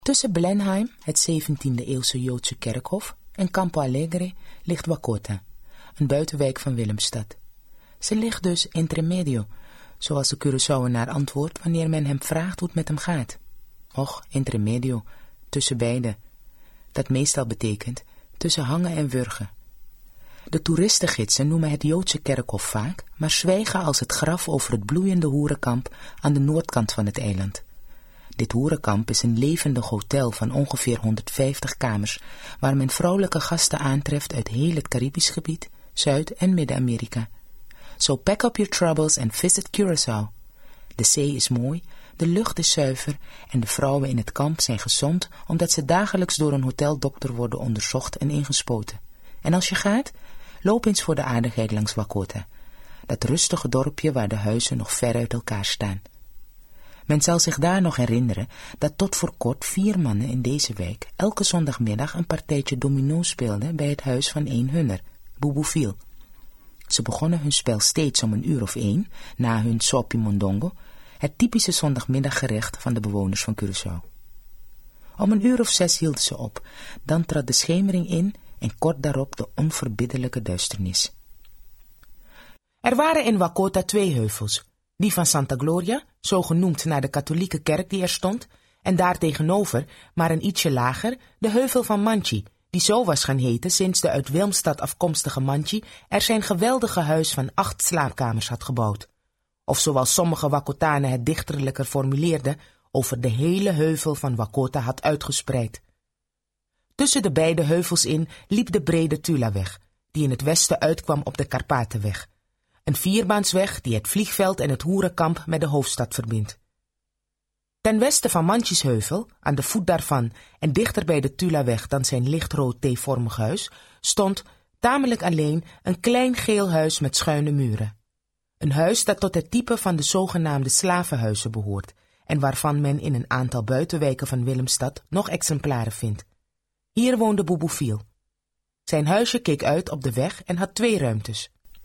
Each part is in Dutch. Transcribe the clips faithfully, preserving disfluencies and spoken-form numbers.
Tussen Blenheim, het zeventiende-eeuwse Joodse kerkhof, en Campo Alegre ligt Wakota, een buitenwijk van Willemstad. Ze ligt dus entre medio, zoals de Curaçaoenaar antwoordt wanneer men hem vraagt hoe het met hem gaat. Och, entre medio, tussen beide. Dat meestal betekent tussen hangen en wurgen. De toeristengidsen noemen het Joodse kerkhof vaak, maar zwijgen als het graf over het bloeiende hoerenkamp aan de noordkant van het eiland. Dit hoerenkamp is een levendig hotel van ongeveer honderdvijftig kamers, waar men vrouwelijke gasten aantreft uit heel het Caribisch gebied, Zuid- en Midden-Amerika. So pack up your troubles and visit Curaçao. De zee is mooi, de lucht is zuiver en de vrouwen in het kamp zijn gezond omdat ze dagelijks door een hoteldokter worden onderzocht en ingespoten. En als je gaat, loop eens voor de aardigheid langs Wakota, dat rustige dorpje waar de huizen nog ver uit elkaar staan. Men zal zich daar nog herinneren dat tot voor kort vier mannen in deze wijk elke zondagmiddag een partijtje domino speelden bij het huis van een hunner, Bouboufiel. Ze begonnen hun spel steeds om een uur of één, na hun sopi mondongo, het typische zondagmiddaggerecht van de bewoners van Curaçao. Om een uur of zes hielden ze op, dan trad de schemering in en kort daarop de onverbiddelijke duisternis. Er waren in Wakota twee heuvels, die van Santa Gloria, zo genoemd naar de katholieke kerk die er stond, en daartegenover, maar een ietsje lager, de heuvel van Manchi, die zo was gaan heten sinds de uit Wilmstad afkomstige Manchi er zijn geweldige huis van acht slaapkamers had gebouwd. Of zoals sommige Wakotanen het dichterlijker formuleerden, over de hele heuvel van Wakota had uitgespreid. Tussen de beide heuvels in liep de brede Tulaweg, die in het westen uitkwam op de Karpatenweg. Een vierbaansweg die het vliegveld en het hoerenkamp met de hoofdstad verbindt. Ten westen van Manchisheuvel, aan de voet daarvan en dichter bij de Tulaweg dan zijn lichtrood T-vormig huis, stond, tamelijk alleen, een klein geel huis met schuine muren. Een huis dat tot het type van de zogenaamde slavenhuizen behoort en waarvan men in een aantal buitenwijken van Willemstad nog exemplaren vindt. Hier woonde Bouboufiel. Zijn huisje keek uit op de weg en had twee ruimtes.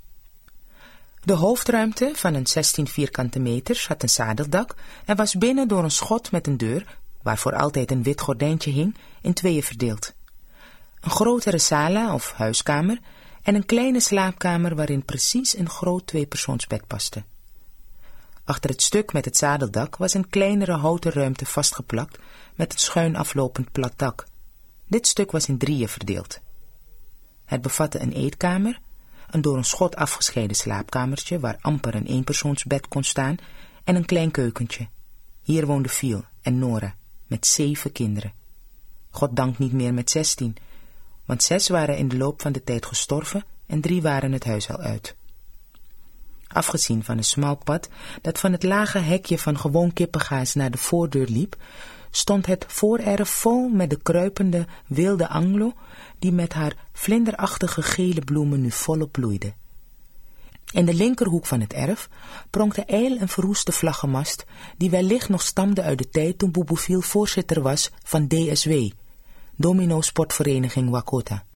De hoofdruimte van een zestien vierkante meters had een zadeldak en was binnen door een schot met een deur, waarvoor altijd een wit gordijntje hing, in tweeën verdeeld. Een grotere sala of huiskamer en een kleine slaapkamer waarin precies een groot tweepersoonsbed paste. Achter het stuk met het zadeldak was een kleinere houten ruimte vastgeplakt met een schuin aflopend plat dak. Dit stuk was in drieën verdeeld. Het bevatte een eetkamer, een door een schot afgescheiden slaapkamertje waar amper een eenpersoonsbed kon staan en een klein keukentje. Hier woonden Fiel en Nora met zeven kinderen. Goddank niet meer met zestien, want zes waren in de loop van de tijd gestorven en drie waren het huis al uit. Afgezien van een smal pad dat van het lage hekje van gewoon kippengaas naar de voordeur liep, stond het voorerf vol met de kruipende wilde anglo die met haar vlinderachtige gele bloemen nu volop bloeide. In de linkerhoek van het erf pronkte ijl een verroeste vlaggenmast die wellicht nog stamde uit de tijd toen Bouboufiel voorzitter was van D S W, Domino Sportvereniging Wakota.